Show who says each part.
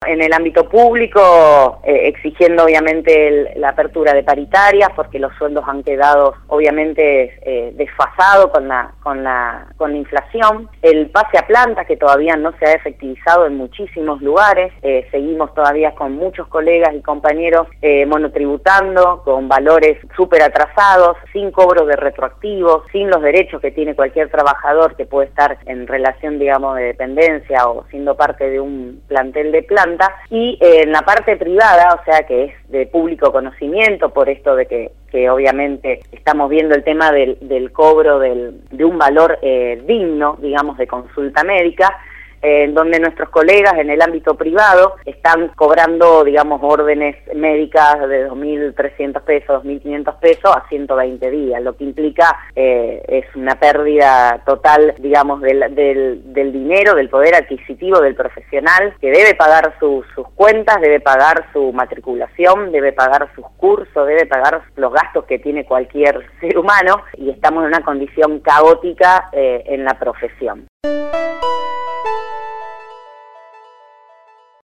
Speaker 1: En el ámbito público, exigiendo obviamente la apertura de paritarias, porque los sueldos han quedado obviamente desfasados con la inflación. El pase a planta, que todavía no se ha efectivizado en muchísimos lugares. Seguimos todavía con muchos colegas y compañeros monotributando, con valores súper atrasados, sin cobro de retroactivos, sin los derechos que tiene cualquier trabajador que puede estar en relación, digamos, de dependencia o siendo parte de un plantel de planta. Y en la parte privada, o sea, que es de público conocimiento, por esto de que obviamente estamos viendo el tema del cobro de un valor digno, digamos, de consulta médica, en donde nuestros colegas en el ámbito privado están cobrando, digamos, órdenes médicas de 2.300 pesos, 2.500 pesos a 120 días, lo que implica es una pérdida total, digamos, del dinero, del poder adquisitivo del profesional, que debe pagar sus cuentas, debe pagar su matriculación, debe pagar sus cursos, debe pagar los gastos que tiene cualquier ser humano, y estamos en una condición caótica en la profesión.